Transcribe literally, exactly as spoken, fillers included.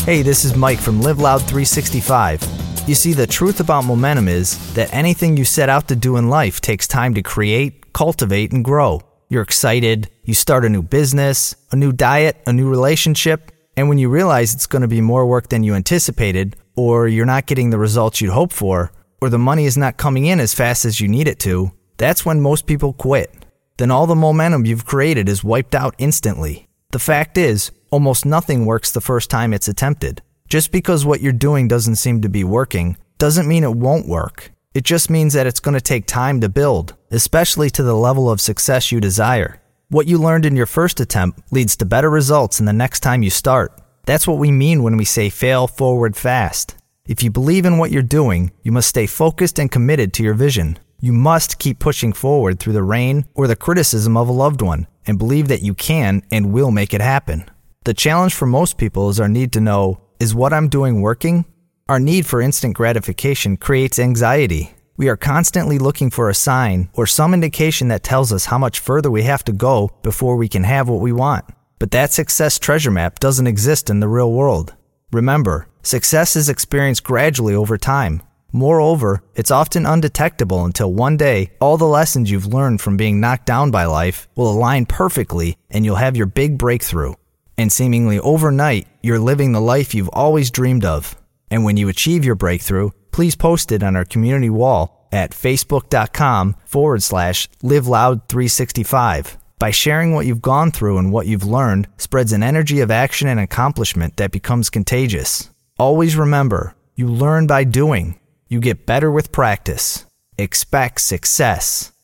Hey, this is Mike from Live Loud three sixty-five. You see, the truth about momentum is that anything you set out to do in life takes time to create, cultivate, and grow. You're excited, you start a new business, a new diet, a new relationship, and when you realize it's going to be more work than you anticipated, or you're not getting the results you'd hoped for, or the money is not coming in as fast as you need it to, that's when most people quit. Then all the momentum you've created is wiped out instantly. The fact is, almost nothing works the first time it's attempted. Just because what you're doing doesn't seem to be working, doesn't mean it won't work. It just means that it's going to take time to build, especially to the level of success you desire. What you learned in your first attempt leads to better results in the next time you start. That's what we mean when we say fail forward fast. If you believe in what you're doing, you must stay focused and committed to your vision. You must keep pushing forward through the rain or the criticism of a loved one, and believe that you can and will make it happen. The challenge for most people is our need to know, is what I'm doing working? Our need for instant gratification creates anxiety. We are constantly looking for a sign or some indication that tells us how much further we have to go before we can have what we want. But that success treasure map doesn't exist in the real world. Remember, success is experienced gradually over time. Moreover, it's often undetectable until one day, all the lessons you've learned from being knocked down by life will align perfectly and you'll have your big breakthrough. And seemingly overnight, you're living the life you've always dreamed of. And when you achieve your breakthrough, please post it on our community wall at facebook.com forward slash live loud 365. By sharing what you've gone through and what you've learned spreads an energy of action and accomplishment that becomes contagious. Always remember, you learn by doing. You get better with practice. Expect success.